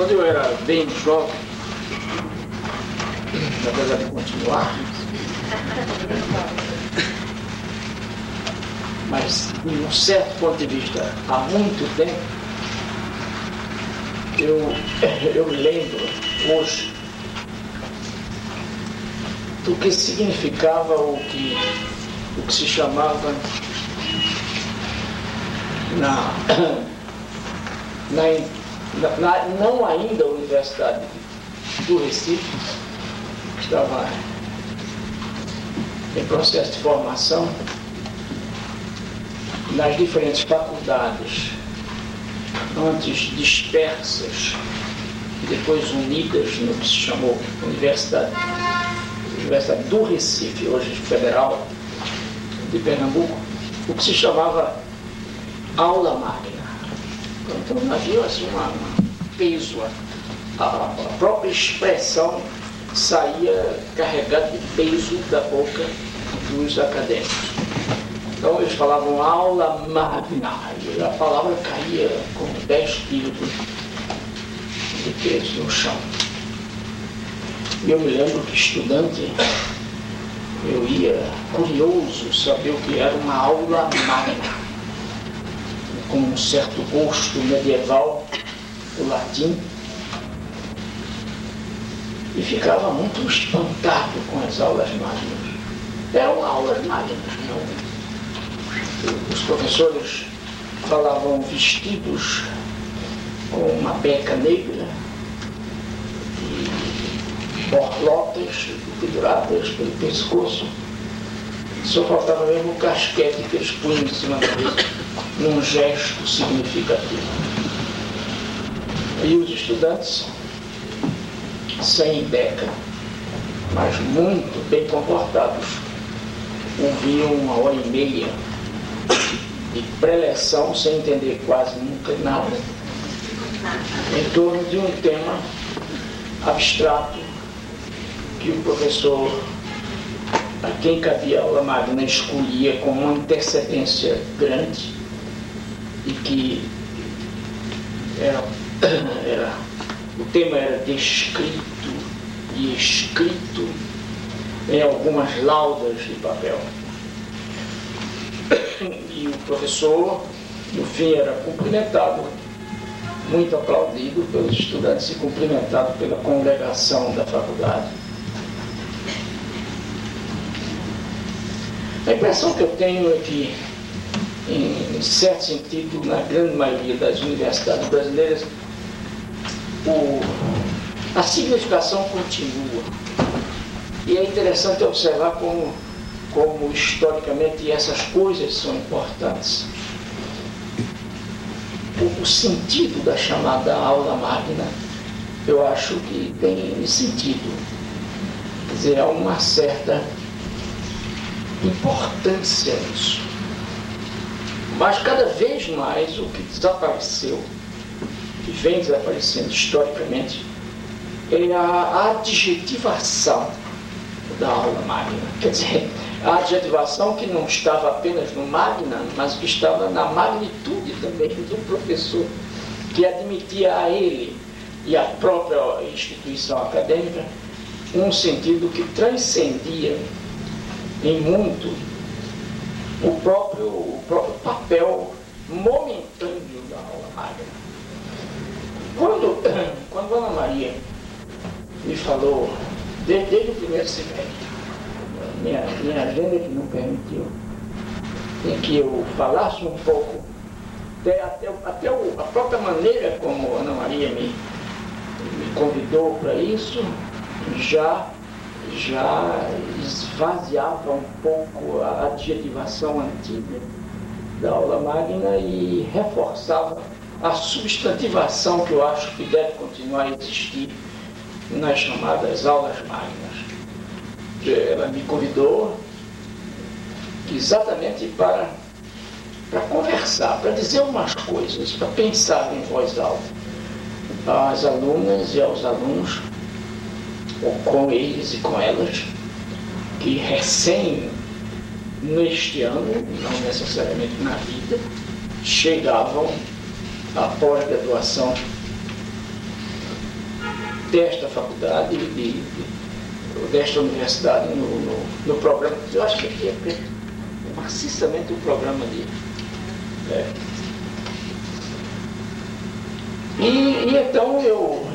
Quando eu era bem jovem, na verdade continuar, mas de um certo ponto de vista, há muito tempo, eu me lembro hoje do que significava o que se chamava não ainda a Universidade do Recife, que estava em processo de formação, nas diferentes faculdades, antes dispersas e depois unidas no que se chamou Universidade do Recife, hoje Federal de Pernambuco, o que se chamava aula magna. Então havia assim um peso, a própria expressão saía carregada de peso da boca dos acadêmicos. Então eles falavam aula magna, e a palavra caía com 10 quilos de peso no chão. E eu me lembro que estudante, eu ia curioso saber o que era uma aula magna, com um certo gosto medieval do latim, e ficava muito espantado com as aulas magnas. Eram aulas magnas, não? Os professores falavam vestidos com uma beca negra e borlotas penduradas pelo pescoço. Só faltava mesmo o casquete que eles punham em cima da mesa, num gesto significativo. E os estudantes, sem beca, mas muito bem comportados, ouviam 1h30 de preleção, sem entender quase nunca nada, em torno de um tema abstrato que o professor, a quem cabia a aula magna, escolhia com uma antecedência grande, e que o tema era descrito e escrito em algumas laudas de papel. E o professor, no fim, era cumprimentado, muito aplaudido pelos estudantes e cumprimentado pela congregação da faculdade. A impressão que eu tenho é que, em certo sentido, na grande maioria das universidades brasileiras, a significação continua. E é interessante observar como historicamente essas coisas são importantes. O sentido da chamada aula magna, eu acho que tem sentido. Quer dizer, há uma certa importância nisso. Mas cada vez mais o que desapareceu, que vem desaparecendo historicamente, é a adjetivação da aula magna. Quer dizer, a adjetivação que não estava apenas no magna, mas que estava na magnitude também do professor, que admitia a ele e a própria instituição acadêmica um sentido que transcendia em muito o próprio papel momentâneo da aula magna. Quando Ana Maria me falou, desde o primeiro semestre, minha agenda que não permitiu, em que eu falasse um pouco, até a própria maneira como Ana Maria me convidou para isso, já esvaziava um pouco a adjetivação antiga da aula magna e reforçava a substantivação que eu acho que deve continuar a existir nas chamadas aulas magnas. Ela me convidou exatamente para conversar, para dizer umas coisas, para pensar em voz alta às alunas e aos alunos, ou com eles e com elas, que recém neste ano, não necessariamente na vida, chegavam à pós-graduação desta faculdade, desta universidade no programa. Eu acho que aqui é maciçamente o programa dele. E então eu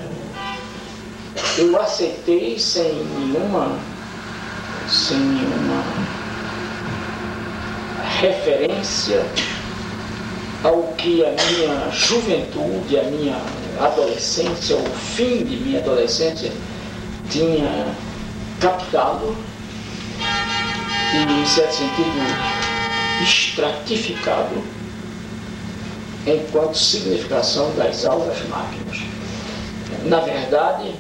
aceitei sem nenhuma referência ao que a minha juventude, a minha adolescência, o fim de minha adolescência tinha captado e, em certo sentido, estratificado enquanto significação das aulas máquinas. Na verdade,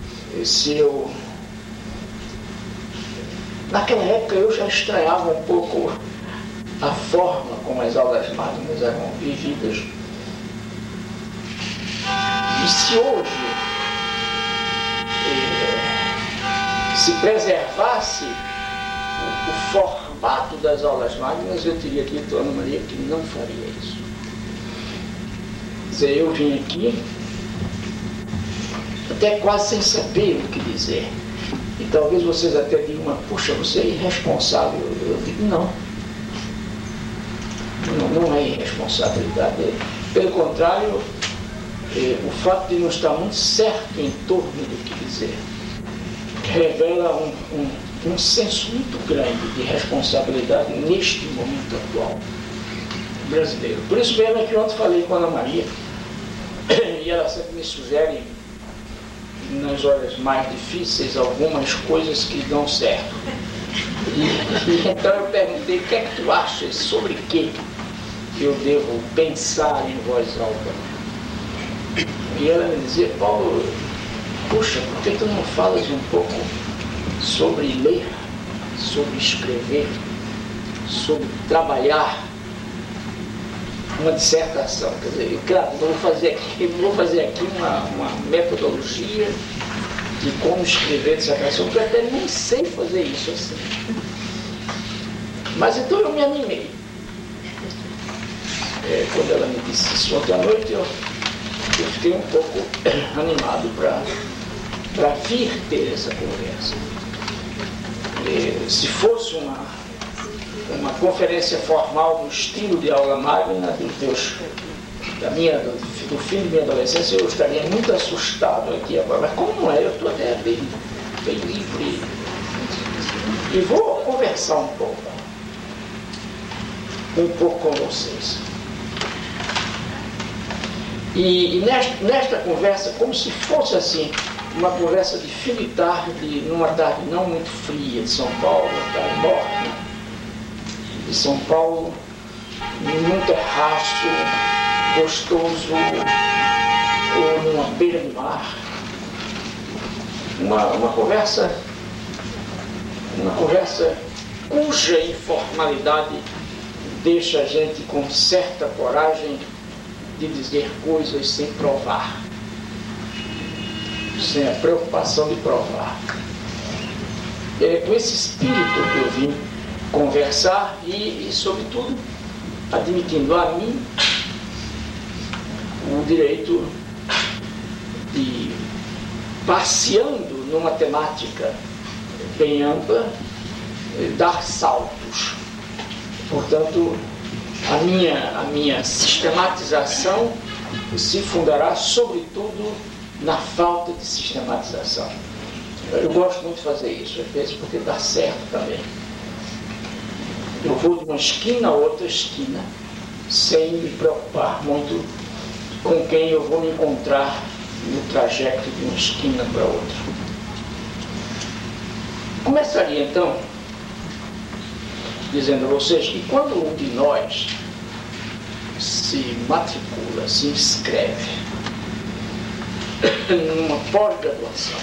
naquela época eu já estranhava um pouco a forma como as aulas máquinas eram vividas. E se hoje se preservasse o formato das aulas máquinas, eu teria dito a Ana Maria que não faria isso. Quer dizer, eu vim aqui até quase sem saber o que dizer. E talvez vocês até digam, puxa, você é irresponsável. Eu digo, não é irresponsabilidade. Pelo contrário, o fato de não estar muito certo em torno do que dizer revela um senso muito grande de responsabilidade neste momento atual brasileiro. Por isso mesmo é que ontem falei com a Ana Maria, e ela sempre me sugere, nas horas mais difíceis, algumas coisas que dão certo. E então eu perguntei, o que é que tu achas, sobre que eu devo pensar em voz alta? E ela me dizia, Paulo, puxa, por que tu não falas um pouco sobre ler, sobre escrever, sobre trabalhar uma dissertação? Quer dizer, claro, vou fazer aqui uma metodologia de como escrever dissertação, porque eu até nem sei fazer isso assim. Mas então eu me animei. Quando ela me disse isso ontem à noite, eu fiquei um pouco animado para vir ter essa conversa. Se fosse uma conferência formal no estilo de aula magna do fim de minha adolescência, eu estaria muito assustado aqui agora. Mas como não é, eu estou até bem livre. E vou conversar um pouco com vocês. E nesta conversa, como se fosse assim, uma conversa de fim de tarde, numa tarde não muito fria de São Paulo, uma tarde morna de São Paulo, num terraço gostoso, ou numa beira de mar, uma conversa cuja informalidade deixa a gente com certa coragem de dizer coisas sem provar, sem a preocupação de provar. É com esse espírito que eu vim conversar e sobretudo, admitindo a mim o direito de, passeando numa temática bem ampla, dar saltos. Portanto, a minha sistematização se fundará sobretudo na falta de sistematização. Eu gosto muito de fazer isso, às vezes porque dá certo também. Eu vou de uma esquina a outra esquina, sem me preocupar muito com quem eu vou me encontrar no trajeto de uma esquina para outra. Começaria então dizendo a vocês que quando um de nós se matricula, se inscreve numa pós-graduação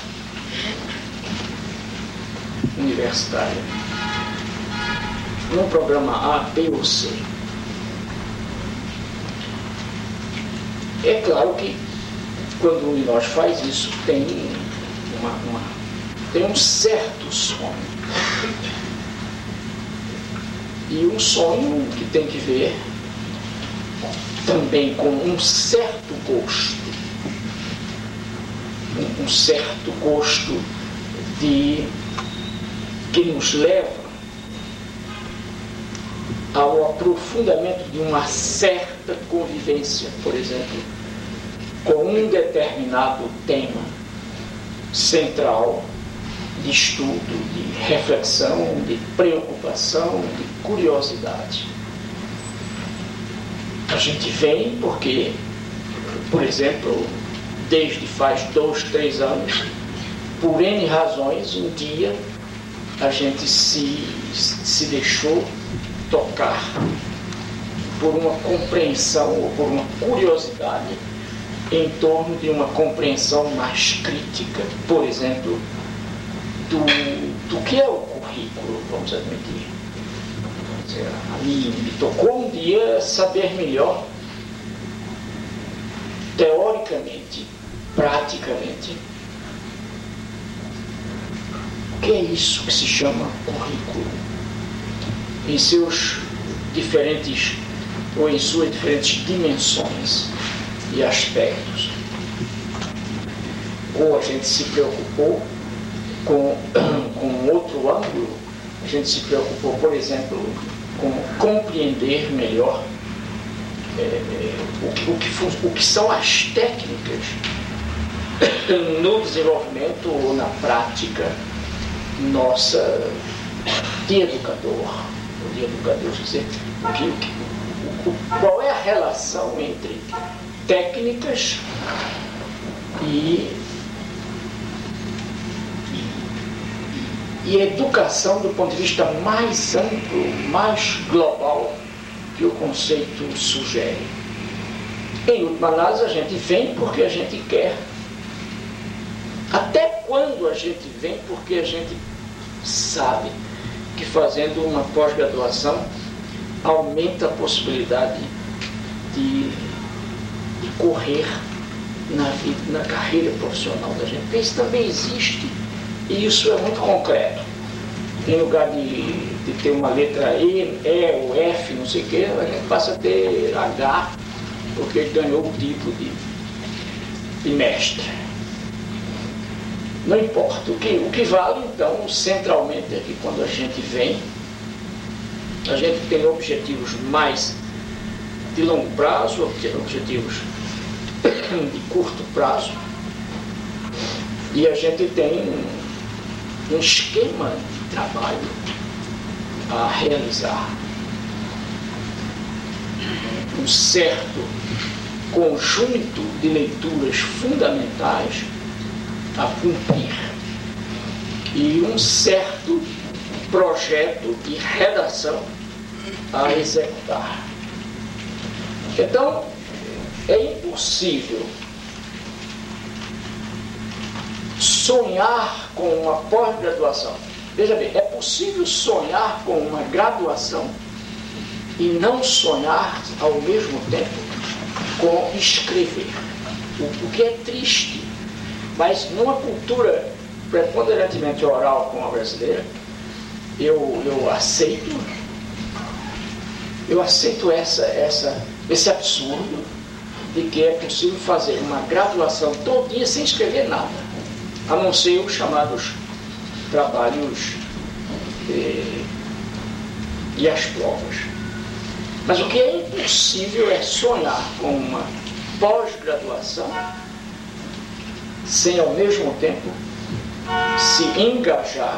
universitária, num programa A, B ou C, é claro que quando um de nós faz isso, tem um certo sonho. E um sonho que tem que ver também com um certo gosto. um certo gosto que nos leva ao aprofundamento de uma certa convivência, por exemplo, com um determinado tema central de estudo, de reflexão, de preocupação, de curiosidade. A gente vem porque, por exemplo, desde faz 2, 3 anos, por N razões, um dia a gente se deixou tocar por uma compreensão ou por uma curiosidade em torno de uma compreensão mais crítica, por exemplo, do que é o currículo, vamos admitir. A mim me tocou um dia saber melhor, teoricamente, praticamente, o que é isso que se chama currículo, em seus diferentes, ou em suas diferentes dimensões e aspectos. Ou a gente se preocupou com outro ângulo, a gente se preocupou, por exemplo, com compreender melhor o que são as técnicas no desenvolvimento ou na prática nossa de educador, quer dizer, qual é a relação entre técnicas e educação do ponto de vista mais amplo, mais global que o conceito sugere. Em última análise, a gente vem porque a gente quer. Até quando a gente vem? Porque a gente sabe que fazendo uma pós-graduação aumenta a possibilidade de correr na carreira profissional da gente. Porque isso também existe. E isso é muito concreto. Em lugar de ter uma letra E ou F, não sei o quê, a gente passa a ter H, porque ganhou o título de mestre. Não importa. O que vale, então, centralmente, é que quando a gente vem, a gente tem objetivos mais de longo prazo, objetivos de curto prazo, e a gente tem um esquema de trabalho a realizar, um certo conjunto de leituras fundamentais a cumprir e um certo projeto de redação a executar. Então, é impossível sonhar com uma pós-graduação. Veja bem, é possível sonhar com uma graduação e não sonhar ao mesmo tempo com escrever. O que é triste, mas numa cultura preponderantemente oral como a brasileira, eu aceito esse absurdo de que é possível fazer uma graduação todinha sem escrever nada, a não ser os chamados trabalhos e as provas. Mas o que é impossível é sonhar com uma pós-graduação sem, ao mesmo tempo, se engajar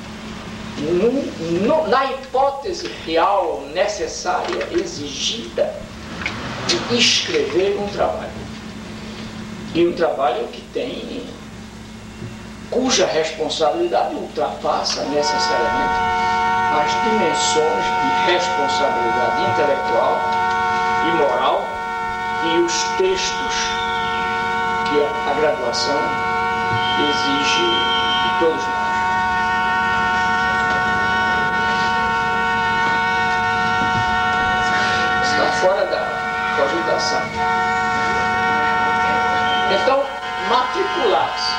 na hipótese real, necessária, exigida de escrever um trabalho. E um trabalho cuja responsabilidade ultrapassa necessariamente as dimensões de responsabilidade intelectual e moral e os textos que a graduação exige de todos nós. Está fora da cogitação. Então, matricular-se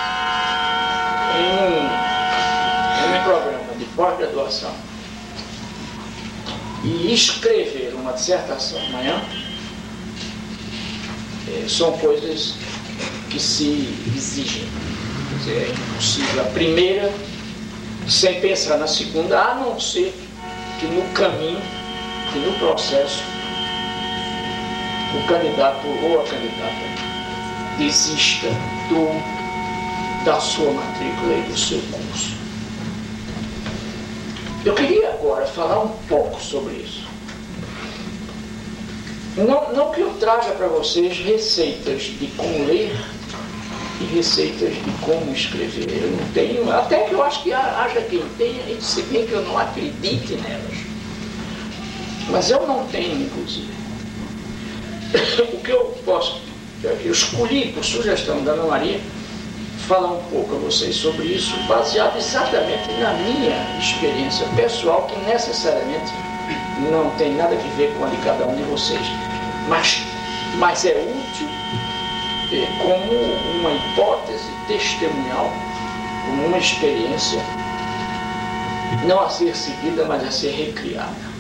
em um programa de pós-graduação e escrever uma dissertação amanhã são coisas que se exigem. Quer dizer, é impossível a primeira sem pensar na segunda, a não ser que no caminho, que no processo, o candidato ou a candidata desista da sua matrícula e do seu curso. Eu queria agora falar um pouco sobre isso. Não que eu traga para vocês receitas de como ler e receitas de como escrever. Eu não tenho, até que eu acho que haja quem tenha, e se bem que eu não acredite nelas. Mas eu não tenho, inclusive. O que eu posso, eu escolhi, por sugestão da Ana Maria, falar um pouco a vocês sobre isso, baseado exatamente na minha experiência pessoal, que necessariamente não tem nada a ver com a de cada um de vocês, mas é útil como uma hipótese testemunhal, como uma experiência não a ser seguida, mas a ser recriada.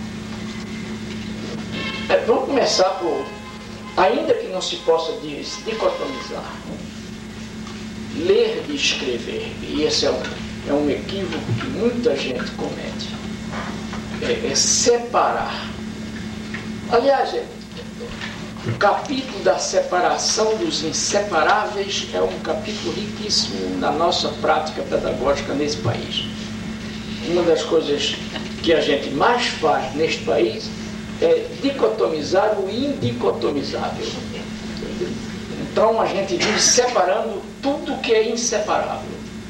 Vamos começar por, ainda que não se possa dicotomizar, ler e escrever, e esse é um equívoco que muita gente comete, é separar. Aliás, o capítulo da separação dos inseparáveis é um capítulo riquíssimo na nossa prática pedagógica nesse país. Uma das coisas que a gente mais faz neste país é dicotomizar o indicotomizável. Então a gente vive separando tudo que é inseparável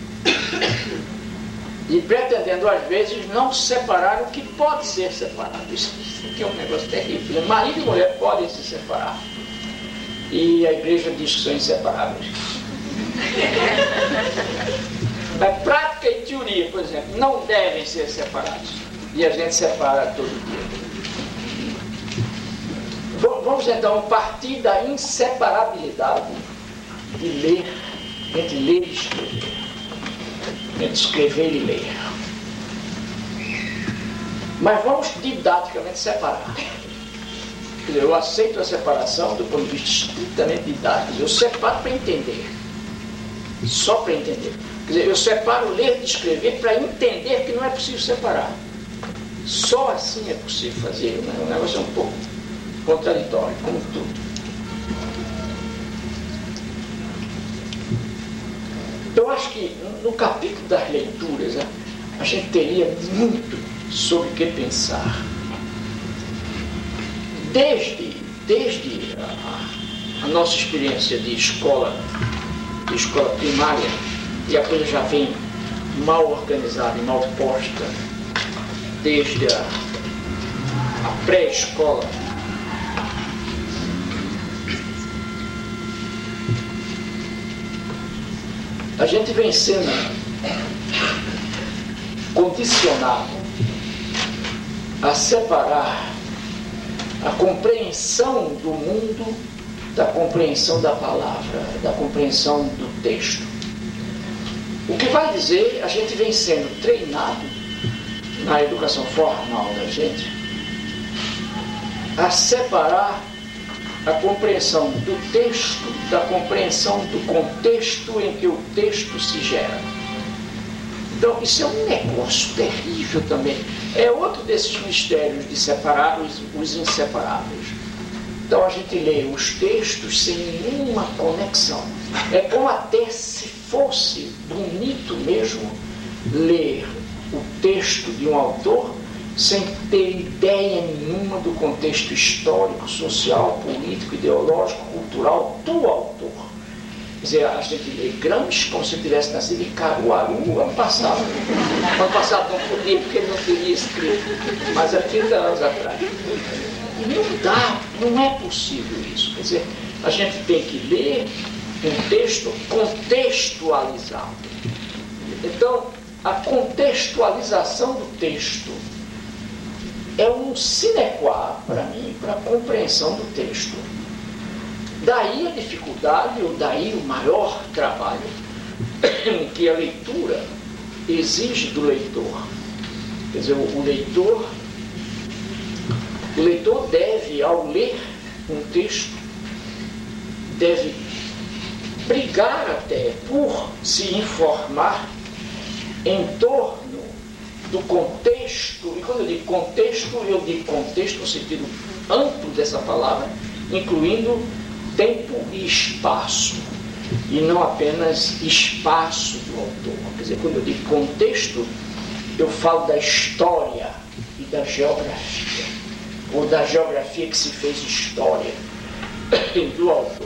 e pretendendo às vezes não separar o que pode ser separado. Isso aqui é um negócio terrível. Marido e mulher podem se separar e a igreja diz que são inseparáveis. Mas prática e teoria, por exemplo, não devem ser separados, e a gente separa todo dia. Vamos então partir da inseparabilidade de ler, entre ler e escrever, entre escrever e ler. Mas vamos didaticamente separar. Quer dizer, eu aceito a separação do ponto de vista estritamente didático. Eu separo para entender, só para entender. Quer dizer, eu separo ler e escrever para entender que não é possível separar. Só assim é possível fazer. O negócio é um pouco contraditório, como tudo. Eu acho que no capítulo das leituras a gente teria muito sobre o que pensar. Desde a nossa experiência de escola primária, e a coisa já vem mal organizada e mal posta, desde a pré-escola, a gente vem sendo condicionado a separar a compreensão do mundo da compreensão da palavra, da compreensão do texto. O que vai dizer, a gente vem sendo treinado na educação formal da gente a separar a compreensão do texto da compreensão do contexto em que o texto se gera. Então, isso é um negócio terrível também. É outro desses mistérios de separar os inseparáveis. Então, a gente lê os textos sem nenhuma conexão. É como até se fosse bonito mesmo ler o texto de um autor sem ter ideia nenhuma do contexto histórico, social, político, ideológico, cultural do autor. Quer dizer, a gente lê Gramsci como se tivesse nascido em Caruaru ano passado. Ano passado não podia porque ele não teria escrito, mas há 30 anos atrás. E não dá, não é possível isso. Quer dizer, a gente tem que ler um texto contextualizado. Então, a contextualização do texto é um sine qua para mim, para a compreensão do texto. Daí a dificuldade, ou daí o maior trabalho que a leitura exige do leitor. Quer dizer, o leitor deve, ao ler um texto, deve brigar até por se informar em torno do contexto, e quando eu digo contexto no sentido amplo dessa palavra, incluindo tempo e espaço, e não apenas espaço do autor. Quer dizer, quando eu digo contexto, eu falo da história e da geografia, ou da geografia que se fez história do autor.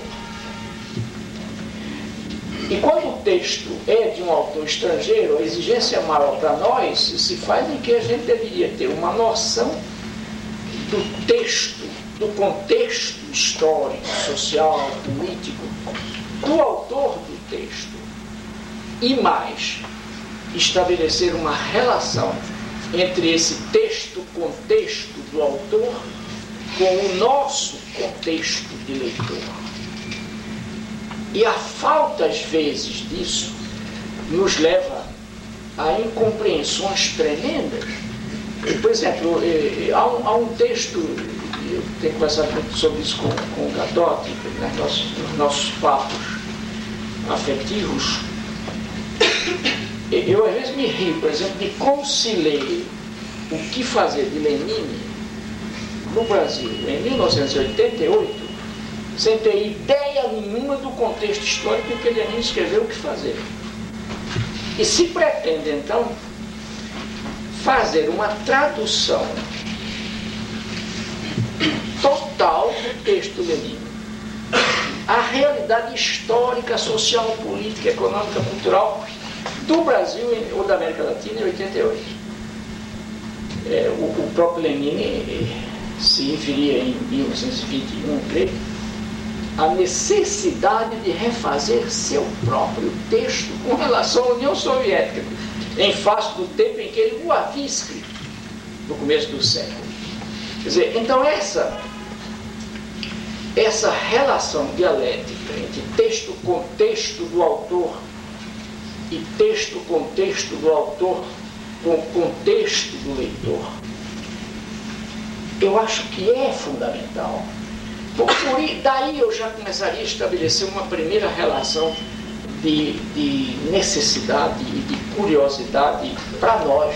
E quando o texto é de um autor estrangeiro, a exigência maior para nós se faz em que a gente deveria ter uma noção do texto, do contexto histórico, social, político, do autor do texto. E mais, estabelecer uma relação entre esse texto-contexto do autor com o nosso contexto de leitor. E a falta, às vezes, disso nos leva a incompreensões tremendas. Por exemplo, há um texto, eu tenho conversado muito sobre isso com o Gadotti, nos nossos papos afetivos. Eu, às vezes, me rio, por exemplo, de como se lê O que Fazer de Lenin no Brasil, em 1988, sem ter ideia nenhuma do contexto histórico em que Lenin escreveu O que Fazer. E se pretende, então, fazer uma tradução total do texto Lenin à realidade histórica, social, política, econômica, cultural do Brasil ou da América Latina em 88. O próprio Lenin se referia em 1921, creio, a necessidade de refazer seu próprio texto com relação à União Soviética, em face do tempo em que ele o havia escrito, no começo do século. Quer dizer, então essa relação dialética entre texto-contexto do autor e texto-contexto do autor com o contexto do leitor, eu acho que é fundamental. Daí eu já começaria a estabelecer uma primeira relação de necessidade e de curiosidade para nós,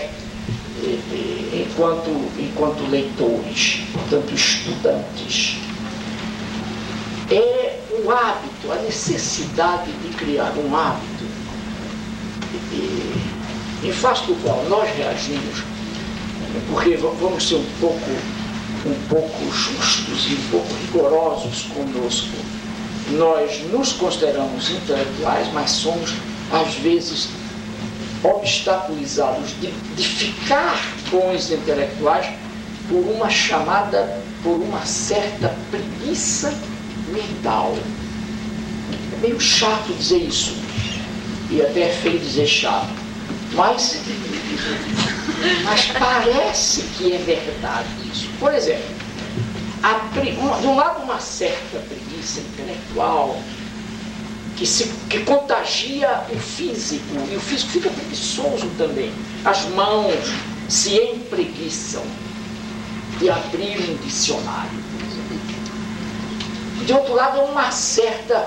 enquanto leitores, portanto estudantes. É o hábito, a necessidade de criar um hábito, em face do qual nós reagimos, porque vamos ser um pouco justos e um pouco rigorosos conosco. Nós nos consideramos intelectuais, mas somos, às vezes, obstaculizados de ficar bons intelectuais por uma certa preguiça mental. É meio chato dizer isso, e até é feio dizer chato, mas parece que é verdade isso. Por exemplo, de um lado uma certa preguiça intelectual que contagia o físico, e o físico fica preguiçoso também. As mãos se empreguiçam de abrir um dicionário. De outro lado, uma certa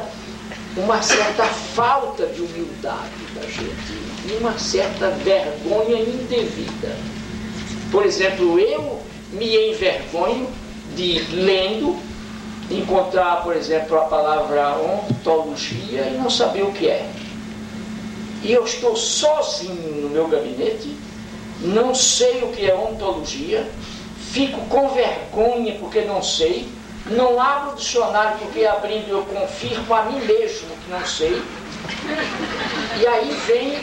falta de humildade da gente, e uma certa vergonha indevida. Por exemplo, eu me envergonho de, lendo, encontrar, por exemplo, a palavra ontologia e não saber o que é. E eu estou sozinho no meu gabinete, não sei o que é ontologia, fico com vergonha porque não sei, não abro o dicionário porque abrindo eu confirmo a mim mesmo que não sei. E aí vem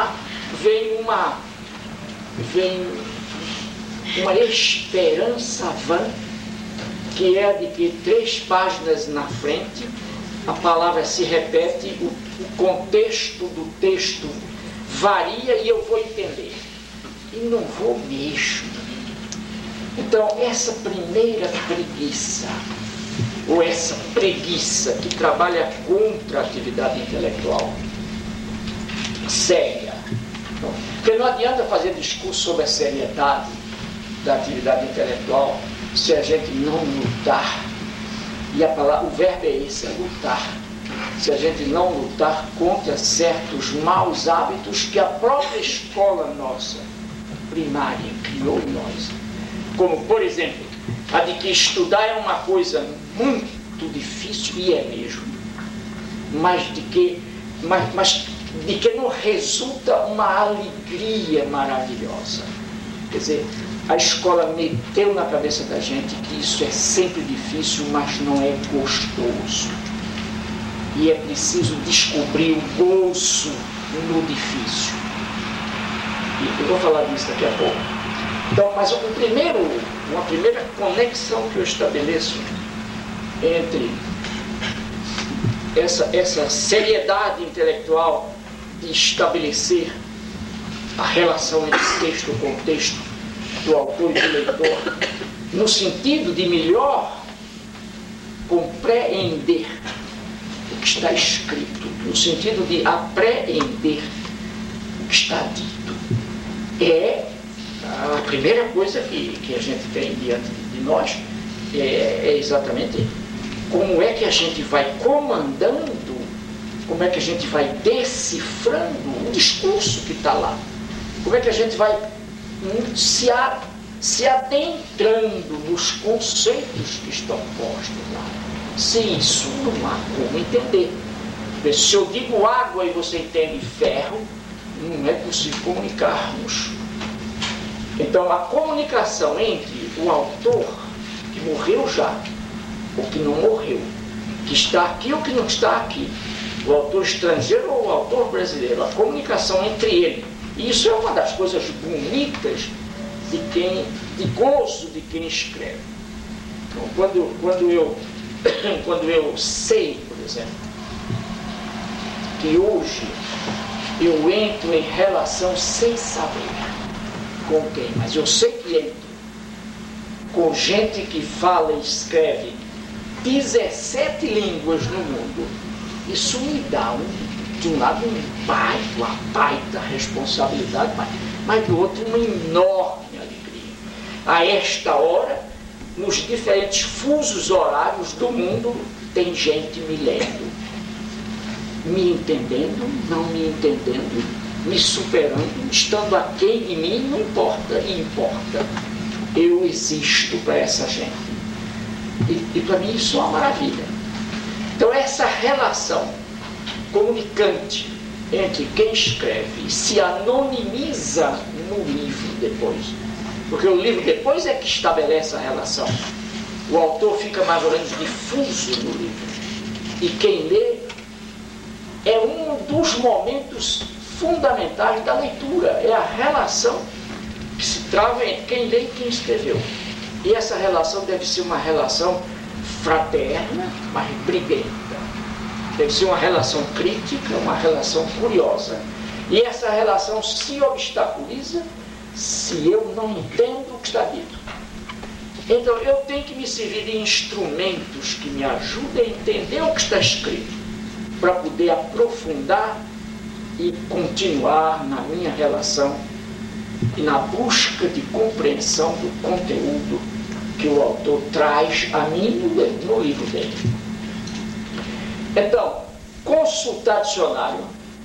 uma esperança vã, que é a de que 3 páginas na frente a palavra se repete, o contexto do texto varia e eu vou entender. E não vou mesmo. Então, essa primeira preguiça, ou essa preguiça que trabalha contra a atividade intelectual séria, porque não adianta fazer discurso sobre a seriedade da atividade intelectual se a gente não lutar. E o verbo é esse, é lutar. se a gente não lutar contra certos maus hábitos que a própria escola nossa primária criou em nós. Como, por exemplo, a de que estudar é uma coisa muito difícil, e é mesmo, mas de que não resulta uma alegria maravilhosa. Quer dizer, a escola meteu na cabeça da gente que isso é sempre difícil, mas não é gostoso. E é preciso descobrir o gozo no difícil. E eu vou falar disso daqui a pouco. Então, mas uma primeira conexão que eu estabeleço entre essa seriedade intelectual de estabelecer a relação entre texto e contexto do autor e do leitor, no sentido de melhor compreender o que está escrito, no sentido de apreender o que está dito, é a primeira coisa que a gente tem diante de nós, é exatamente como é que a gente vai comandando, como é que a gente vai decifrando o discurso que está lá, como é que a gente vai se adentrando nos conceitos que estão postos lá. Sem isso não há como entender. Se eu digo água e você entende ferro, não é possível comunicarmos. Então a comunicação entre o autor que morreu já, ou que não morreu, que está aqui ou que não está aqui, o autor estrangeiro ou o autor brasileiro, a comunicação entre ele, e isso é uma das coisas bonitas de gozo de quem escreve. Então, quando eu sei, por exemplo, que hoje eu entro em relação sem saber com quem, mas eu sei que entro com gente que fala e escreve 17 línguas no mundo, isso me dá, de um lado, uma baita responsabilidade, mas do outro, uma enorme alegria. A esta hora, nos diferentes fusos horários do mundo, tem gente me lendo, me entendendo, não me entendendo, me superando, estando aquém de mim, não importa, e importa. Eu existo para essa gente. E para mim isso é uma maravilha. Então essa relação comunicante entre quem escreve e se anonimiza no livro depois, porque o livro depois é que estabelece a relação. O autor fica mais ou menos difuso no livro, e quem lê é um dos momentos fundamentais da leitura, é a relação que se trava entre quem lê e quem escreveu. E essa relação deve ser uma relação fraterna, mas briguenta. Deve ser uma relação crítica, uma relação curiosa. E essa relação se obstaculiza se eu não entendo o que está dito. Então eu tenho que me servir de instrumentos que me ajudem a entender o que está escrito, para poder aprofundar e continuar na minha relação e na busca de compreensão do conteúdo que o autor traz a mim no livro dele. Então, consultar dicionário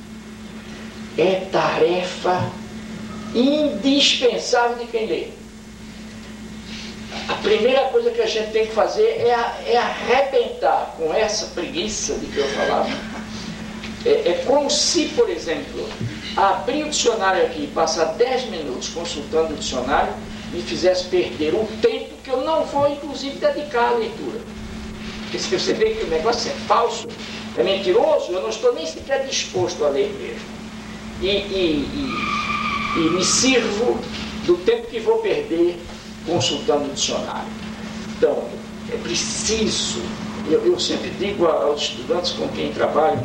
é tarefa indispensável de quem lê. A primeira coisa que a gente tem que fazer é arrebentar com essa preguiça de que eu falava. É como se, por exemplo, abrir o dicionário aqui e passar 10 minutos consultando o dicionário me fizesse perder o tempo que eu não vou, inclusive, dedicar à leitura. Porque se perceber que o negócio é falso, é mentiroso, eu não estou nem sequer disposto a ler mesmo. E me sirvo do tempo que vou perder consultando o dicionário. Então, é preciso, eu sempre digo aos estudantes com quem trabalho,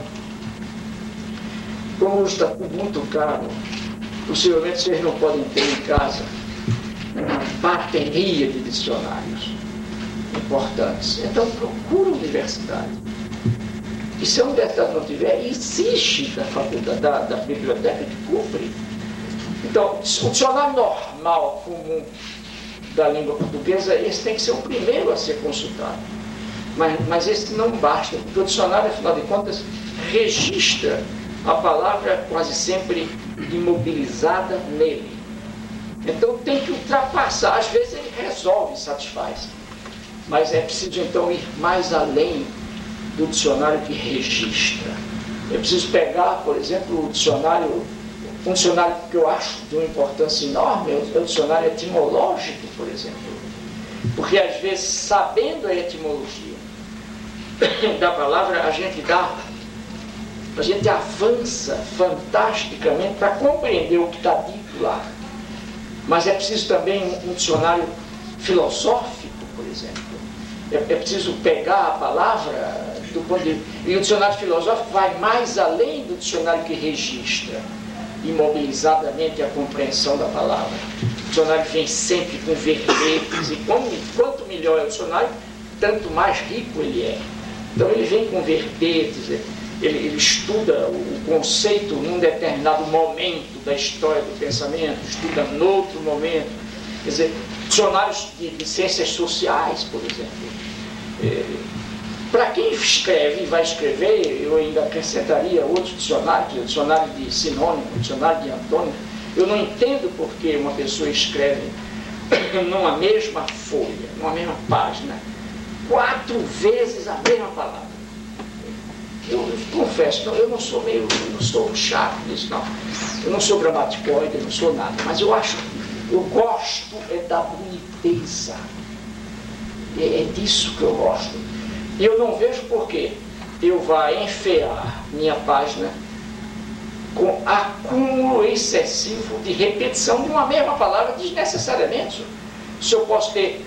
como hoje está tudo muito caro, possivelmente vocês não podem ter em casa uma bateria de dicionários importantes. Então procura a universidade. E se a universidade não tiver, exige da faculdade, da biblioteca que cumpre. Então, o dicionário normal, comum da língua portuguesa, esse tem que ser o primeiro a ser consultado. Mas esse não basta, porque o dicionário, afinal de contas, registra a palavra quase sempre imobilizada nele. Então tem que ultrapassar, às vezes ele resolve, satisfaz, mas é preciso então ir mais além do dicionário que registra. É preciso pegar, por exemplo, um dicionário que eu acho de uma importância enorme, é o dicionário etimológico, por exemplo, porque às vezes, sabendo a etimologia da palavra, a gente avança fantasticamente para compreender o que está dito lá. Mas é preciso também um dicionário filosófico, por exemplo. É preciso pegar a palavra do ponto de... E o dicionário filosófico vai mais além do dicionário que registra imobilizadamente a compreensão da palavra. O dicionário vem sempre com verbetes, e quanto melhor é o dicionário, tanto mais rico ele é. Então ele vem com verbetes, ele estuda o conceito num determinado momento da história do pensamento, estuda noutro momento. Quer dizer, dicionários de ciências sociais, por exemplo. Para quem escreve e vai escrever, eu ainda acrescentaria outros dicionários, dicionário de sinônimo, dicionário de antônimo. Eu não entendo por que uma pessoa escreve numa mesma folha, numa mesma página, 4 vezes a mesma palavra. Eu confesso, eu não sou chato nisso, não. Eu não sou gramaticóide, eu não sou nada, mas eu gosto da boniteza. É disso que eu gosto. E eu não vejo por que eu vá enfeiar minha página com acúmulo excessivo de repetição de uma mesma palavra desnecessariamente. Se eu posso ter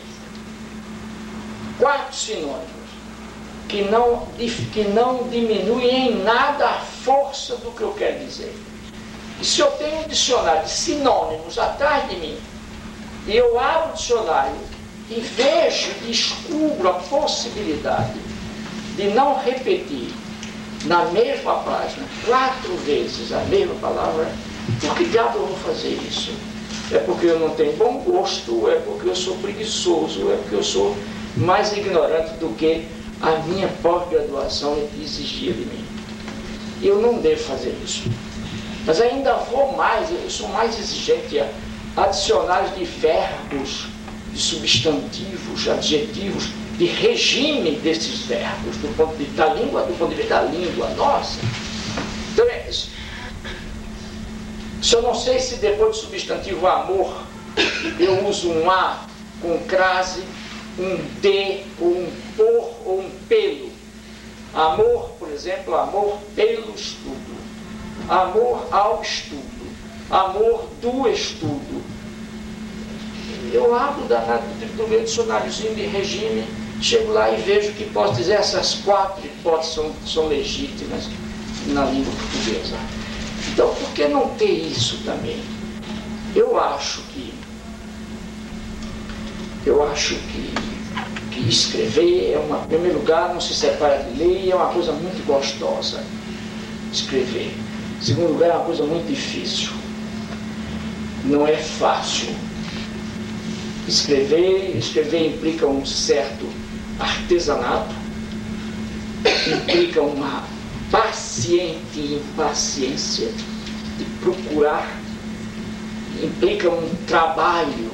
4 sinônimos que não diminuem em nada a força do que eu quero dizer. E se eu tenho um dicionário de sinônimos atrás de mim, e eu abro o dicionário e vejo, descubro a possibilidade de não repetir na mesma página 4 vezes a mesma palavra, por que diabo eu vou fazer isso? É porque eu não tenho bom gosto, é porque eu sou preguiçoso, é porque eu sou mais ignorante do que a minha pós-graduação exigia de mim. Eu não devo fazer isso. Mas ainda vou mais, eu sou mais exigente a dicionários de verbos, de substantivos, adjetivos, de regime desses verbos, do ponto de vista da língua nossa. Então, se eu não sei se depois do substantivo amor, eu uso um A com crase, um D, ou um por, ou um pelo. Amor, por exemplo, amor pelo estudo, amor ao estudo, amor do estudo. Eu abro do meu dicionáriozinho de regime, chego lá e vejo que posso dizer essas 4 hipóteses são legítimas na língua portuguesa. Então, por que não ter isso também? Eu acho que escrever em primeiro lugar, não se separa de ler, é uma coisa muito gostosa. Escrever. Em segundo lugar, é uma coisa muito difícil. Não é fácil. Escrever implica um certo artesanato, implica uma paciente impaciência de procurar, implica um trabalho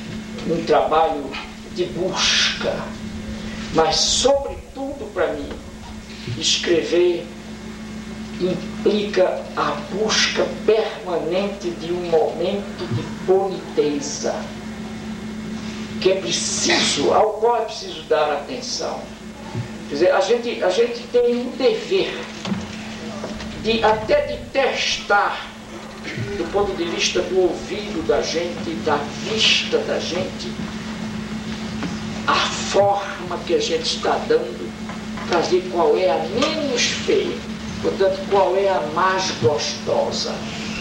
de busca, mas sobretudo para mim, escrever implica a busca permanente de um momento de boniteza, que é preciso, ao qual é preciso dar atenção. Quer dizer, a gente tem um dever até de testar, do ponto de vista do ouvido da gente, da vista da gente, a forma que a gente está dando para ver qual é a menos feia, portanto, qual é a mais gostosa.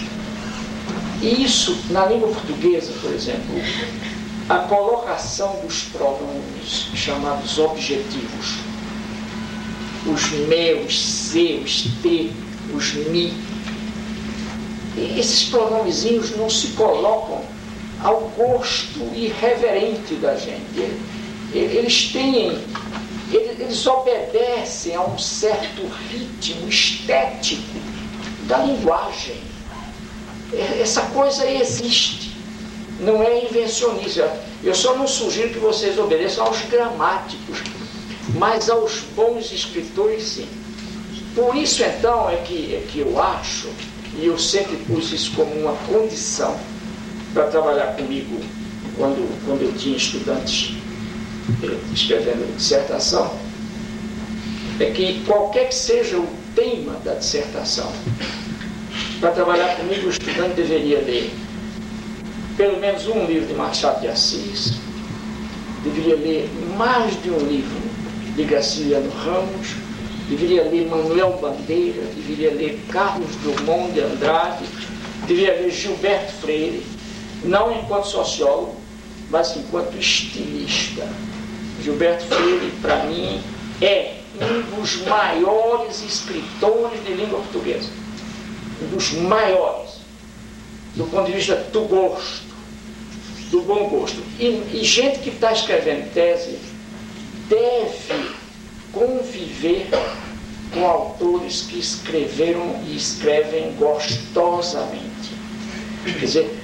E isso, na língua portuguesa, por exemplo, a colocação dos pronomes chamados objetivos, os meus, seus, te, os mi, esses pronomezinhos não se colocam ao gosto irreverente da gente. Eles têm eles obedecem a um certo ritmo estético da linguagem. Essa coisa existe, não é invencionismo. Eu só não sugiro que vocês obedeçam aos gramáticos, mas aos bons escritores, sim. Por isso, então, é que eu acho, e eu sempre pus isso como uma condição para trabalhar comigo quando eu tinha estudantes escrevendo dissertação, é que qualquer que seja o tema da dissertação, para trabalhar comigo o estudante deveria ler pelo menos um livro de Machado de Assis, deveria ler mais de um livro de Graciliano Ramos, deveria ler Manuel Bandeira, deveria ler Carlos Drummond de Andrade, deveria ler Gilberto Freire, não enquanto sociólogo, mas enquanto estilista. Gilberto Freire, para mim, é um dos maiores escritores de língua portuguesa. Um dos maiores, do ponto de vista do gosto, do bom gosto. E gente que está escrevendo tese deve conviver com autores que escreveram e escrevem gostosamente. Quer dizer,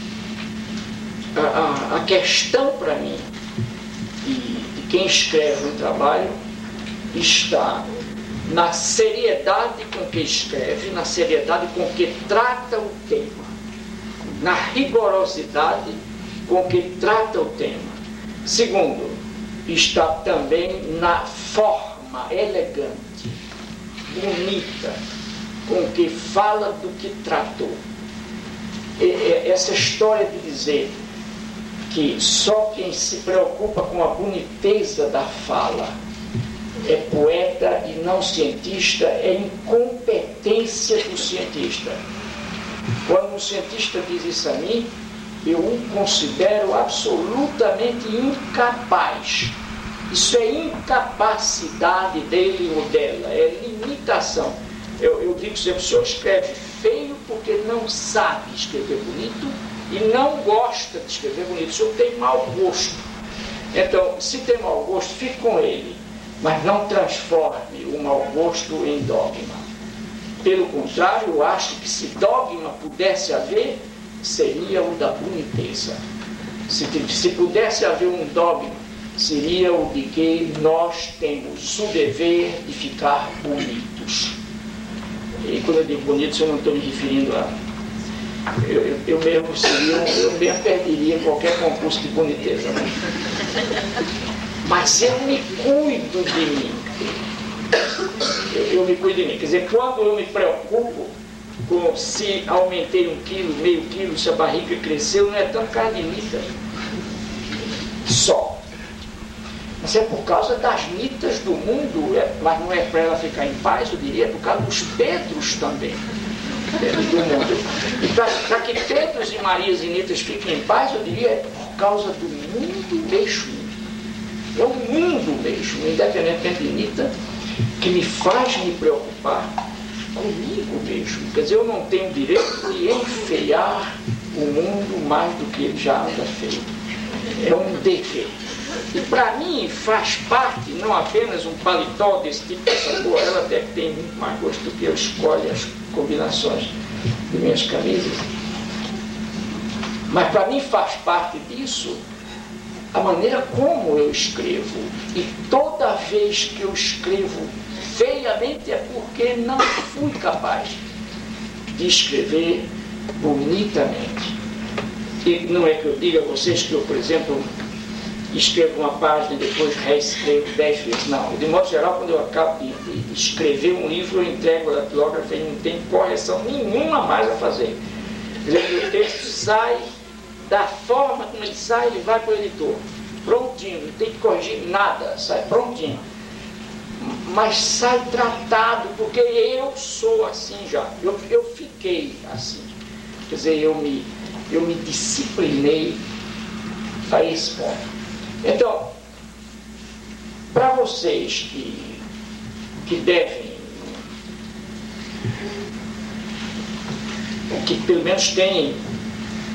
a questão para mim de quem escreve um trabalho está na seriedade com que escreve, na seriedade com que trata o tema, na rigorosidade com que trata o tema. Segundo, está também na forma elegante, bonita, com que fala do que tratou. Essa história de dizer que só quem se preocupa com a boniteza da fala é poeta e não cientista é incompetência do cientista. Quando um cientista diz isso a mim, eu o considero absolutamente incapaz. Isso é incapacidade dele ou dela, é limitação. Eu digo sempre, o senhor escreve feio porque não sabe escrever bonito e não gosta de escrever bonito. O senhor tem mau gosto. Então, se tem mau gosto, fique com ele, mas não transforme o mau gosto em dogma. Pelo contrário, eu acho que se dogma pudesse haver, seria o da boniteza. Se pudesse haver um dogma, seria o de que nós temos o dever de ficar bonitos. E quando eu digo bonitos, eu não estou me referindo a... Eu mesmo perderia em qualquer concurso de boniteza. Né? Mas eu me cuido de mim. Eu me cuido de mim. Quer dizer, quando eu me preocupo com se aumentei 1 quilo, meio quilo, se a barriga cresceu, não é tanto carnita só. Mas é por causa das nitas do mundo, mas não é para ela ficar em paz, eu diria, é por causa dos Pedros também, do mundo. E para que Pedros e Marias e Nitas fiquem em paz, eu diria, é por causa do mundo mesmo. É o mundo mesmo, independentemente de Nita, que me faz me preocupar comigo mesmo. Quer dizer, eu não tenho direito de enfeiar o mundo mais do que ele já anda feio. É um dever. E para mim faz parte, não apenas um paletó desse tipo, essa cor, ela até tem muito mais gosto do que eu escolho as combinações de minhas camisas. Mas para mim faz parte disso a maneira como eu escrevo. E toda vez que eu escrevo feiamente é porque não fui capaz de escrever bonitamente. E não é que eu diga a vocês que eu, por exemplo, escrevo uma página e depois reescrevo 10 vezes. Não, de modo geral, quando eu acabo de escrever um livro, eu entrego a datilógrafa e não tem correção nenhuma mais a fazer. Quer dizer, o texto sai da forma como ele sai, ele vai para o editor. Prontinho, não tem que corrigir nada, sai prontinho. Mas sai tratado, porque eu sou assim já. Eu fiquei assim. Quer dizer, eu me disciplinei a esse ponto. Então, para vocês que devem, ou que pelo menos têm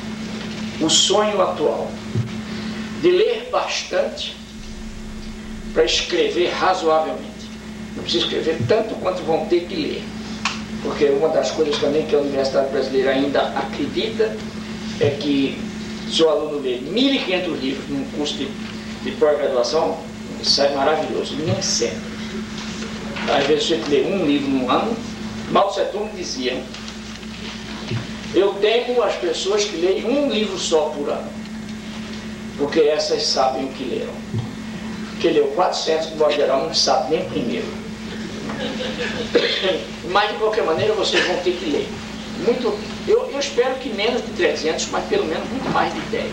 o sonho atual de ler bastante, para escrever razoavelmente. Não precisa escrever tanto quanto vão ter que ler. Porque uma das coisas também que a Universidade Brasileira ainda acredita é que se o aluno lê 1.500 livros num curso de pós-graduação, sai maravilhoso, nem sempre. Às vezes você lê um livro num ano. Mao Tse Tung dizia: eu temo as pessoas que leem um livro só por ano, porque essas sabem o que leram. Quem leu 400, de modo geral, não sabe nem o primeiro. Mas de qualquer maneira vocês vão ter que ler muito. Eu espero que menos de 300, mas pelo menos muito mais de 10.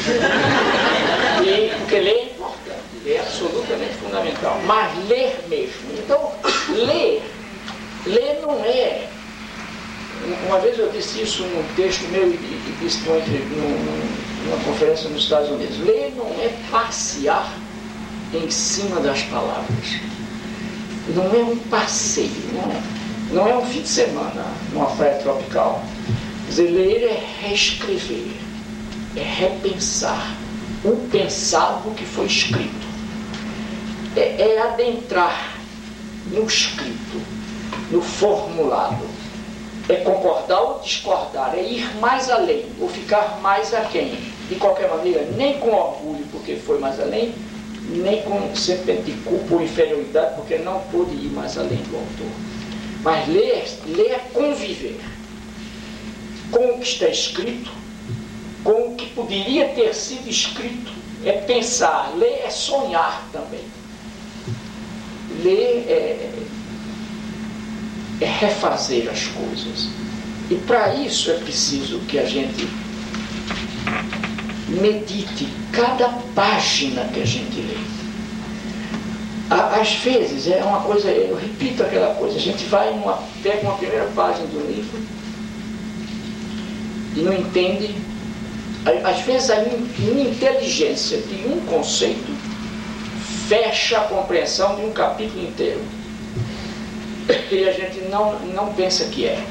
Porque ler é importante, ler é absolutamente fundamental, mas ler mesmo. Então, ler não é. Uma vez eu disse isso num texto meu e disse numa conferência nos Estados Unidos: ler não é passear em cima das palavras. Não é um passeio, não é um fim de semana numa praia tropical. Quer dizer, ler é reescrever, é repensar o pensado que foi escrito, é adentrar no escrito, no formulado, é concordar ou discordar, é ir mais além ou ficar mais aquém. De qualquer maneira, nem com orgulho porque foi mais além, nem com sentimento de culpa ou inferioridade, porque não pôde ir mais além do autor. Mas ler é conviver com o que está escrito, com o que poderia ter sido escrito, é pensar. Ler é sonhar também. Ler é refazer as coisas. E para isso é preciso que a gente medite cada página que a gente lê. Às vezes é uma coisa, eu repito aquela coisa, a gente pega uma primeira página do livro e não entende. Às vezes a inteligência de um conceito fecha a compreensão de um capítulo inteiro. E a gente não pensa que é.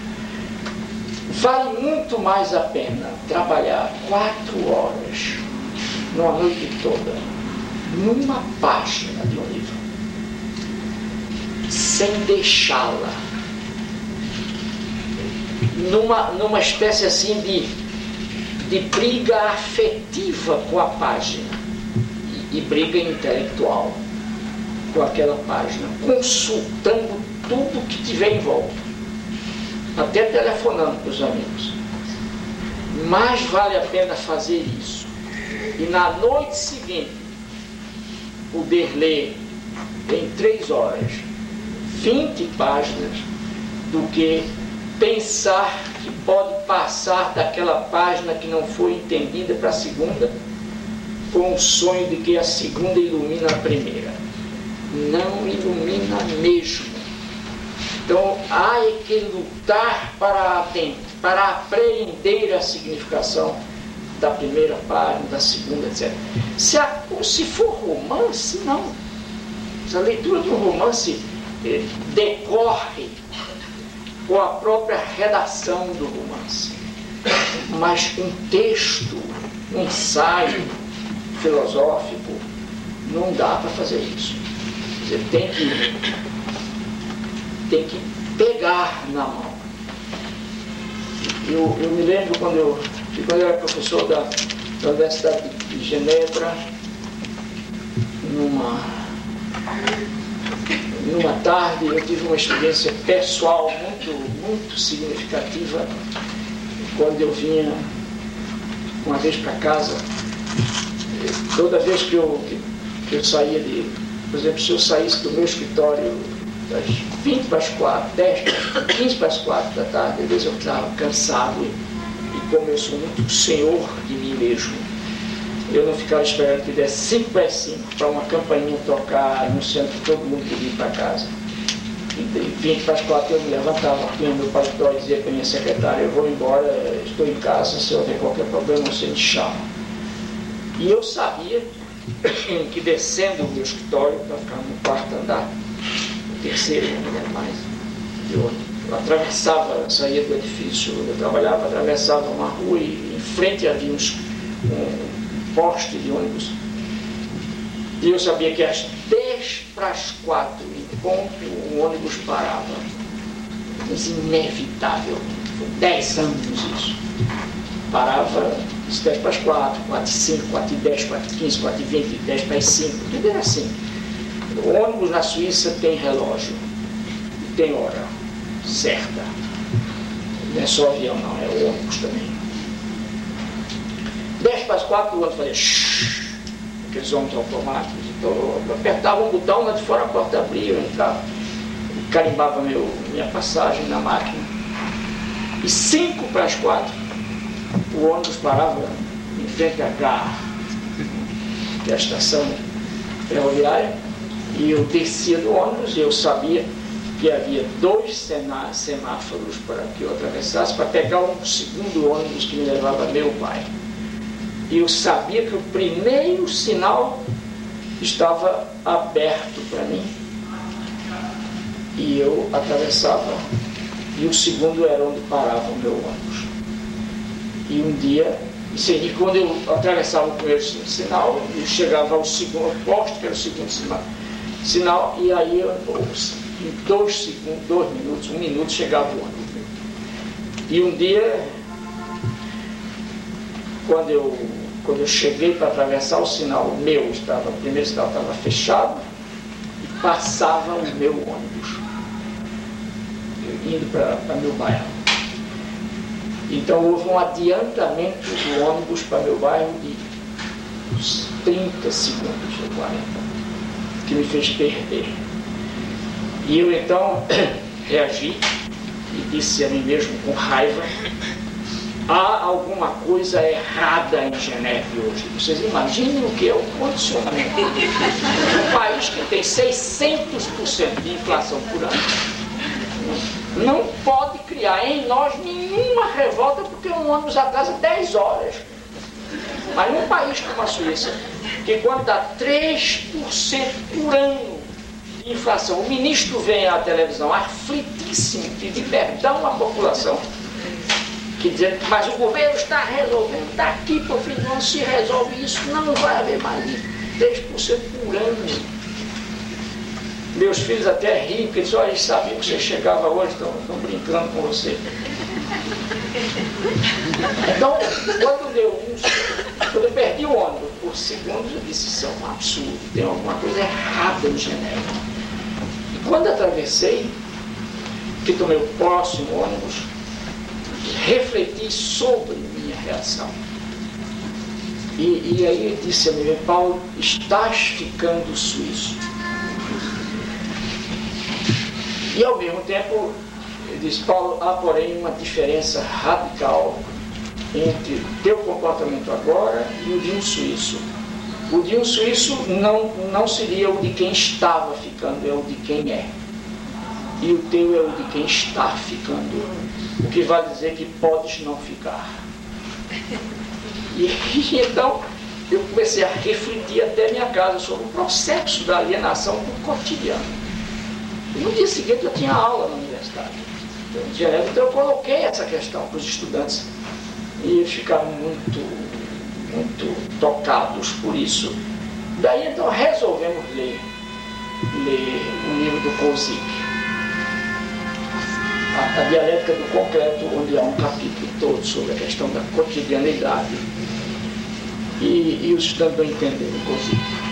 Vale muito mais a pena trabalhar 4 horas numa noite toda numa página de um livro, sem deixá-la, numa espécie assim de briga afetiva com a página e briga intelectual com aquela página, consultando tudo que tiver em volta, até telefonando para os amigos. Mas vale a pena fazer isso e na noite seguinte poder ler em 3 horas 20 páginas, do que pensar que pode passar daquela página que não foi entendida para a segunda, com o sonho de que a segunda ilumina a primeira. Não ilumina mesmo. Então há que lutar para apreender a significação da primeira página, da segunda, etc. Se for romance, não. Se a leitura de um romance decorre com a própria redação do romance, mas um texto, um ensaio filosófico, não dá para fazer isso. Você tem que pegar na mão. Eu me lembro quando eu era professor da Universidade de Genebra, numa tarde eu tive uma experiência pessoal muito significativa, quando eu vinha uma vez para casa. Toda vez que eu saía por exemplo, se eu saísse do meu escritório das 20 para as 4, 15 para as 4 da tarde, às vezes eu estava cansado, e como eu sou muito senhor de mim mesmo, eu não ficava esperando que desse 5 para as 5 para uma campainha tocar, anunciando que todo mundo queria ir para casa. E 20 para as 4 eu me levantava, punha meu paletó e dizia para a minha secretária: eu vou embora, estou em casa, se houver qualquer problema você me chama. E eu sabia que descendo o meu escritório para ficar no 4º andar, o 3º, não lembro mais, eu atravessava, saía do edifício onde eu trabalhava, atravessava uma rua e em frente havia um poste de ônibus, E eu sabia que às 3:10 em ponto o ônibus parava. Mas inevitável. Foi 10 anos isso. Parava às 3:10, 4:05, 4:10, 4:15, 4:20, 10:05. Tudo era assim. O ônibus na Suíça tem relógio. E tem hora certa. Não é só avião, não. É o ônibus também. 3:10 o ônibus fazia shhh. Aqueles ônibus automáticos. Então eu apertava um botão, lá de fora a porta abria, eu entrava. Carimbava minha passagem na máquina. E 5:4 o ônibus parava em frente à GAR, que é a estação ferroviária, e eu descia do ônibus e eu sabia que havia 2 semáforos para que eu atravessasse para pegar um segundo ônibus que me levava a meu pai. E eu sabia que o primeiro sinal estava aberto para mim. E eu atravessava, e o segundo era onde parava o meu ônibus. E um dia, e quando eu atravessava o primeiro sinal, eu chegava ao segundo posto, que era o segundo sinal, e aí em 2 minutos, 1 minuto, chegava o ônibus. E um dia, quando eu cheguei para atravessar o sinal, o primeiro sinal estava fechado, e passava o meu ônibus, indo para meu bairro. Então houve um adiantamento do ônibus para meu bairro de uns 30 segundos ou 40, que me fez perder. E eu então reagi e disse a mim mesmo com raiva: há alguma coisa errada em Geneve hoje. Vocês imaginem o que é o condicionamento. Um país que tem 600% de inflação por ano não pode criar em nós nenhuma revolta porque um ônibus atrasa 10 horas. Mas num país como a Suíça, que quando dá 3% por ano de inflação, o ministro vem à televisão aflitíssimo, pedir perdão à população, que dizendo, mas o governo está resolvendo, daqui para o fim do ano se resolve isso, não vai haver mais 3% por ano. Meus filhos até riem, porque só eles sabiam que você chegava hoje, estão brincando com você. Então, quando eu perdi o ônibus por segundos, eu disse, isso é um absurdo, tem alguma coisa errada em Genebra. E quando atravessei, que tomei o próximo ônibus, refleti sobre minha reação. E aí eu disse a mim, Paulo, estás ficando suíço. E ao mesmo tempo, eu disse, Paulo, há porém uma diferença radical entre o teu comportamento agora e o de um suíço. O de um suíço não seria o de quem estava ficando, é o de quem é. E o teu é o de quem está ficando. O que vai dizer que podes não ficar. E então eu comecei a refletir até minha casa sobre o processo da alienação do cotidiano. E no dia seguinte eu tinha aula na universidade. Então eu coloquei essa questão para os estudantes. E eles ficaram muito tocados por isso. Daí então resolvemos ler o livro do Kozik, a dialética do concreto, onde há um capítulo todo sobre a questão da cotidianidade. E os estudantes não entenderam o Kozik.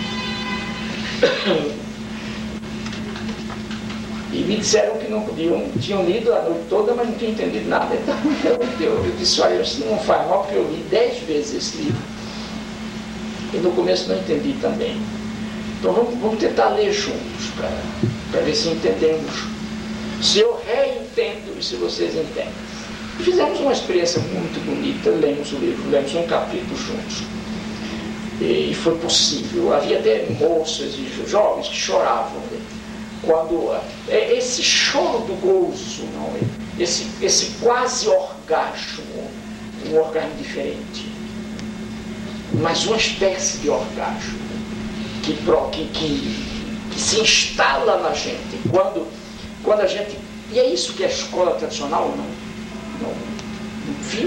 E me disseram que não podiam, tinham lido a noite toda, mas não tinham entendido nada. Então eu disse, olha, isso não faz mal, porque eu li 10 vezes esse livro. E no começo não entendi também. Então vamos tentar ler juntos, para ver se entendemos. Se eu reentendo e se vocês entendem. E fizemos uma experiência muito bonita, lemos o livro, lemos um capítulo juntos. E foi possível. Havia até moças e jovens que choravam, né? Quando esse choro do gozo, não é? Esse quase orgasmo, um orgasmo diferente, mas uma espécie de orgasmo que se instala na gente quando a gente, e é isso que a escola tradicional não viu,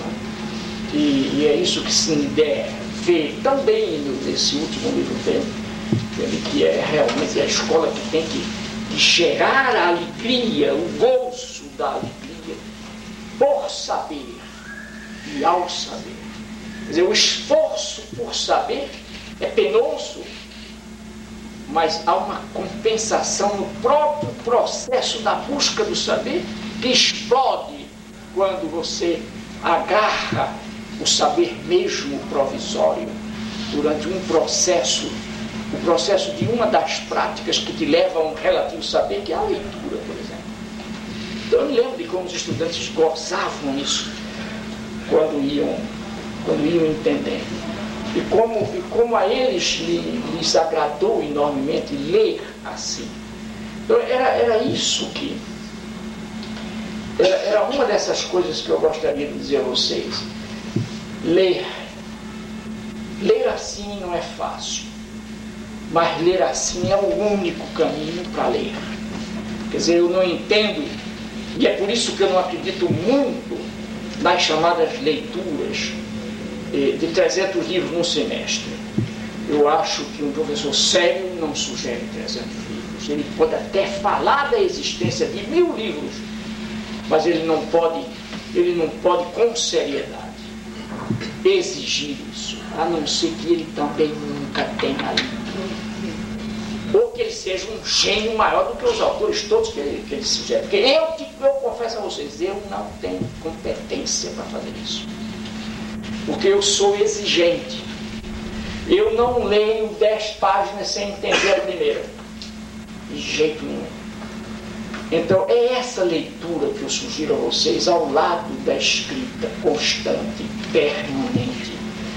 não? E é isso que se vê também nesse último livro dele. que é realmente a escola que tem que gerar a alegria, o gozo da alegria, por saber e ao saber. Quer dizer, o esforço por saber é penoso, mas há uma compensação no próprio processo da busca do saber que explode quando você agarra o saber mesmo provisório durante um processo, o processo de uma das práticas que te leva a um relativo saber, que é a leitura, por exemplo. Então eu me lembro de como os estudantes gozavam isso quando iam entendendo. E como a eles lhes agradou enormemente ler assim. Então era isso que... Era uma dessas coisas que eu gostaria de dizer a vocês. Ler assim não é fácil, mas ler assim é o único caminho para ler. Quer dizer, eu não entendo, e é por isso que eu não acredito muito nas chamadas leituras de 300 livros num semestre. Eu acho que um professor sério não sugere 300 livros. Ele pode até falar da existência de 1000 livros, mas ele não pode com seriedade exigir isso, a não ser que ele também nunca tenha lido, ou que ele seja um gênio maior do que os autores todos que ele sugere. Porque eu confesso a vocês, eu não tenho competência para fazer isso, porque eu sou exigente. Eu não leio 10 páginas sem entender a primeira, de jeito nenhum. Então é essa leitura que eu sugiro a vocês, ao lado da escrita constante, permanente.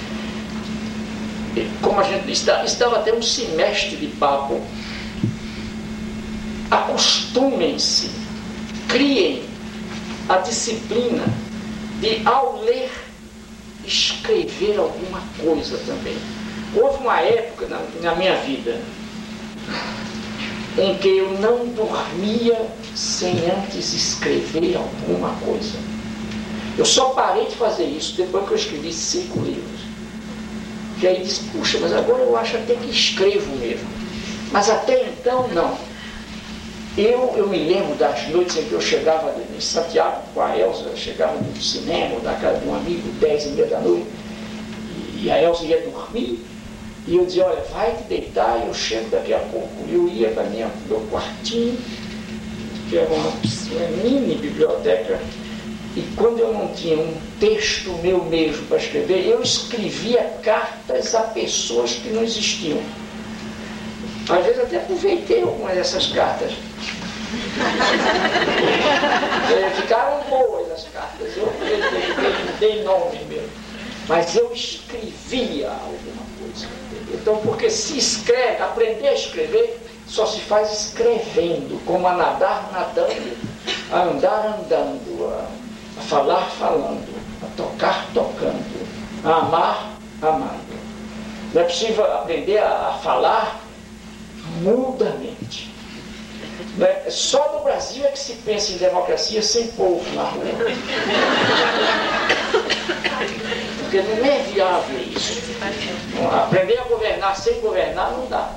Como a gente estava até um semestre de papo, acostumem-se, criem a disciplina de, ao ler, escrever alguma coisa também. Houve uma época na minha vida em que eu não dormia sem antes escrever alguma coisa. Eu só parei de fazer isso depois que eu escrevi 5 livros. E aí disse, puxa, mas agora eu acho até que escrevo mesmo. Mas até então, não. Eu me lembro das noites em que eu chegava em Santiago com a Elza, chegava do cinema ou da casa de um amigo, 10h30 da noite, e a Elza ia dormir. E eu dizia, olha, vai te deitar, eu chego daqui a pouco. Eu ia para meu quartinho, que era uma mini biblioteca, e quando eu não tinha um texto meu mesmo para escrever, eu escrevia cartas a pessoas que não existiam. Às vezes até aproveitei algumas dessas cartas. Ficaram boas as cartas, eu dei nome mesmo. Mas eu escrevia alguma coisa. Então, porque se escreve, aprender a escrever só se faz escrevendo, como a nadar nadando, a andar andando, a falar falando, a tocar tocando, a amar amando. Não é possível aprender a falar mudamente. Não é? Só no Brasil é que se pensa em democracia sem povo na rua. Porque não é viável isso. Aprender a governar sem governar não dá.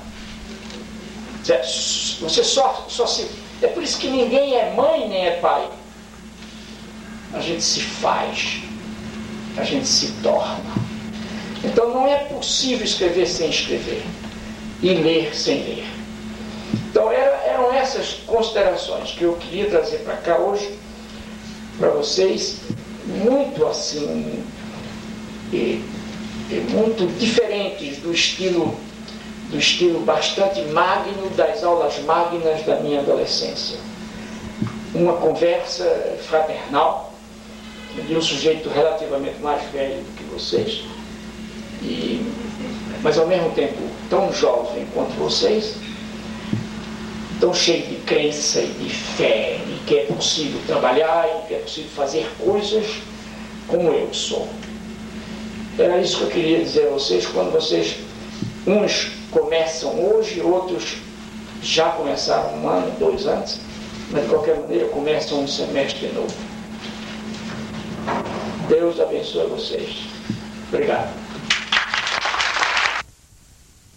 Você só se... É por isso que ninguém é mãe nem é pai. A gente se faz, a gente se torna. Então não é possível escrever sem escrever e ler sem ler. Então eram essas considerações que eu queria trazer para cá hoje, para vocês, muito assim, muito diferentes do estilo bastante magno das aulas magnas da minha adolescência. Uma conversa fraternal de um sujeito relativamente mais velho do que vocês, mas ao mesmo tempo tão jovem quanto vocês, tão cheio de crença e de fé, e que é possível trabalhar, e que é possível fazer coisas como eu sou. Era isso que eu queria dizer a vocês, quando vocês, uns começam hoje, outros já começaram 1 ano, 2 anos, mas de qualquer maneira começam um semestre novo. Deus abençoe vocês. Obrigado.